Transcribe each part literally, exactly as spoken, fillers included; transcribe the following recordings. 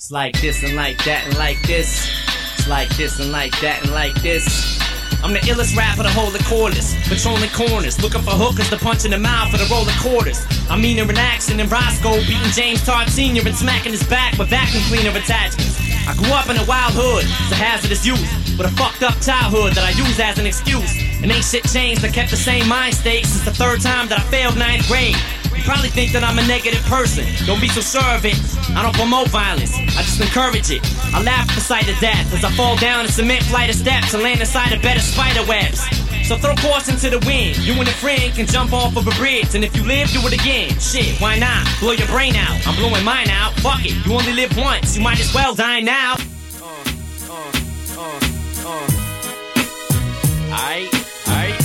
It's like this and like that and like this. It's like this and like that and like this. I'm the illest rapper to hold the cordless, patrolling corners, looking for hookers to punch in the mouth for the roll of quarters. I'm meaner in action than Roscoe, beating James Todd Senior and smacking his back with vacuum cleaner attachments. I grew up in a wild hood, it's a hazardous youth, with a fucked up childhood that I use as an excuse. And ain't shit changed, I kept the same mind state since the third time that I failed ninth grade. You probably think that I'm a negative person, don't be so sure of it. I don't promote violence, I just encourage it. I laugh at the sight of death as I fall down a cement flight of steps and land inside a bed of spider webs. So throw caution to the wind, you and a friend can jump off of a bridge, and if you live, do it again. Shit, why not? Blow your brain out, I'm blowing mine out. Fuck it, you only live once, you might as well die now. Uh, uh, uh, uh. Aight, aight.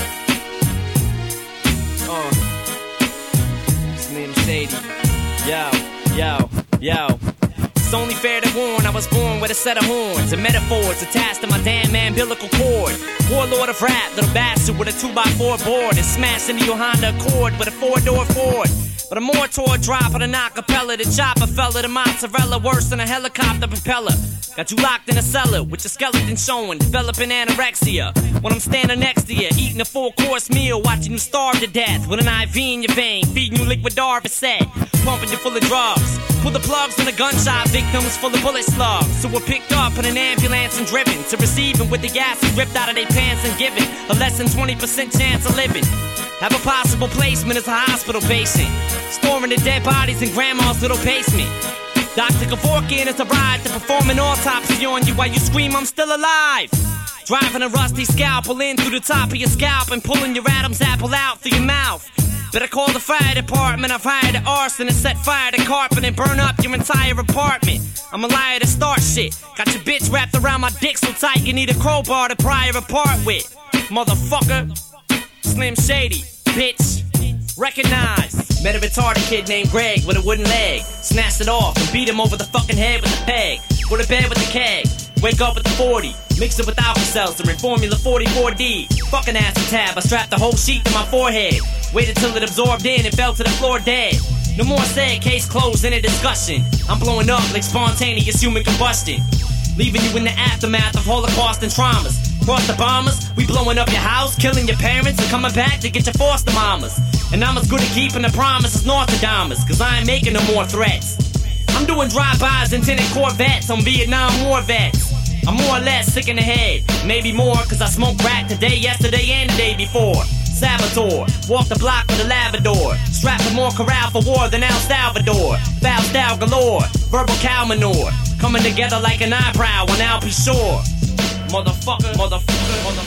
Uh. Slim Shady. Yo, yo, yo. It's only fair to warn, I was born with a set of horns and metaphors attached to my damn umbilical cord. Warlord of rap, little bastard with a two by four board and smashed into your Honda Accord with a four-door Ford. But a more toward drop of an acapella, the chopper fella, the mozzarella worse than a helicopter propeller. Got you locked in a cellar with your skeleton showing, developing anorexia. When I'm standing next to you, eating a full-course meal, watching you starve to death with an I V in your vein, feeding you liquid Darvocet, pumping you full of drugs. Pull the plugs from the gunshot victims full of bullet slugs, so we're picked up in an ambulance and driven to receiving with the gases ripped out of their pants and given a less than twenty percent chance of living. Have a possible placement as a hospital patient, storing the dead bodies in grandma's little basement. Doctor Kevorkian has arrived to perform an autopsy on you while you scream, I'm still alive. Driving a rusty scalpel in through the top of your scalp and pulling your Adam's apple out through your mouth. Better call the fire department, I've hired an arson and set fire to carpet and burn up your entire apartment. I'm a liar to start shit, got your bitch wrapped around my dick so tight you need a crowbar to pry her apart with. Motherfucker, Slim Shady, bitch, recognize. Met a retarded kid named Greg with a wooden leg, snatched it off and beat him over the fucking head with a peg. Go to bed with the keg, wake up with the forty, mix it with Alka-Seltzer and Formula forty-four D. Fucking acetab, I strapped the whole sheet to my forehead, waited till it absorbed in and fell to the floor dead. No more said, case closed, in a discussion. I'm blowing up like spontaneous human combustion, leaving you in the aftermath of Holocaust and traumas. Cross the bombers, we blowing up your house, killing your parents and coming back to get your foster mamas. And I'm as good at keeping the promise as Nostradamus, cause I ain't making no more threats. I'm doing drive-bys and tinted Corvettes on Vietnam War vets. I'm more or less sick in the head, maybe more cause I smoked crack today, yesterday and the day before. Saboteur, walk the block with a Labrador, strapped with more corral for war than El Salvador. Foul style galore, verbal cow manure, coming together like an eyebrow on Al P. Shore. Motherfucker, motherfucker, motherfucker.